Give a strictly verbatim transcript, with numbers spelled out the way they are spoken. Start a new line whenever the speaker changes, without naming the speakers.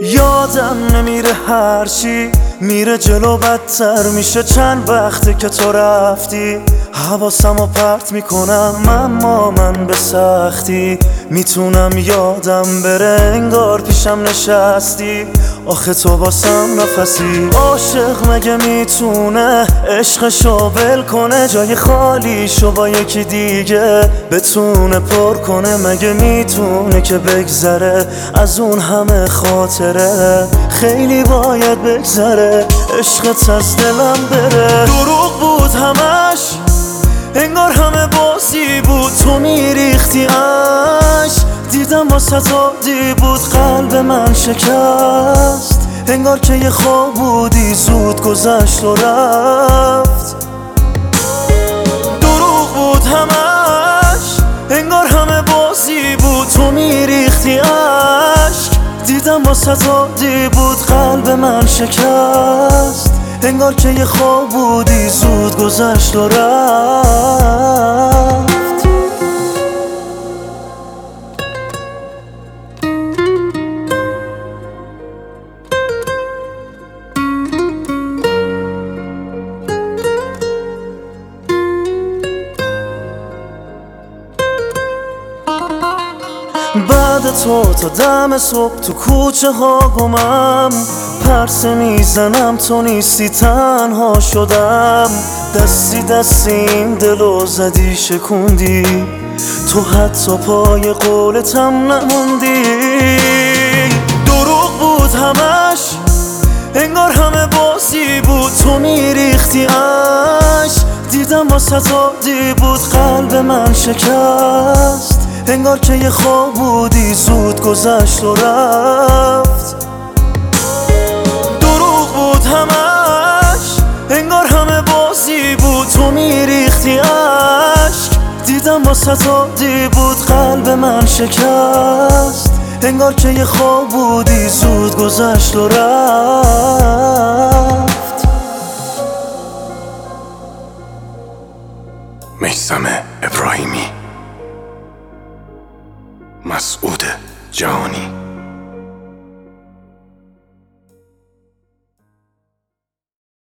یادم نمیره هرچی میره جلو بدتر میشه. چند وقته که تو رفتی حواسم رو پرت میکنم، اما من به سختی میتونم یادم بره انگار پیشم نشستی. آخه تو واسم نفسی. عاشق مگه میتونه عشقشو ول کنه، جای خالیشو با یکی دیگه بتونه پر کنه؟ مگه میتونه که بگذره از اون همه خاطره؟ خیلی باید بگذره عشقت از دلم بره. دروغ بود همش، انگار همه بازی بود، تو میریختی اش. دیدم واسه عادی بود، قلب من شکست. انگار که یه خواب بودی زود گذشت و رفت. دروغ بود همش، انگار همه بازی بود، تو میریختی اشک. دیدم واسه عادی بود، قلب من شکست. انگار که یه خواب بودی زود گذشت و رفت. بعد تو تا دم صبح تو کوچه ها گمم، پرسه میزنم تو نیستی تنها شدم. دستی دستی این دلو زدی شکوندی، تو حتی پای قولتم نموندی. دروغ بود همش، انگار همه بازی بود، تو میریختی اش. دیدم واسه عادی بود، قلب من شکست. انگار که یه خواب بودی زود گذشت و رفت. دروغ بود همش، انگار همه بازی بود، تو میریختی اشک. دیدم واسه عادی بود، قلب من شکست. انگار که یه خواب بودی زود گذشت و رفت.
میثم ابراهیمی، مسعود جهانی.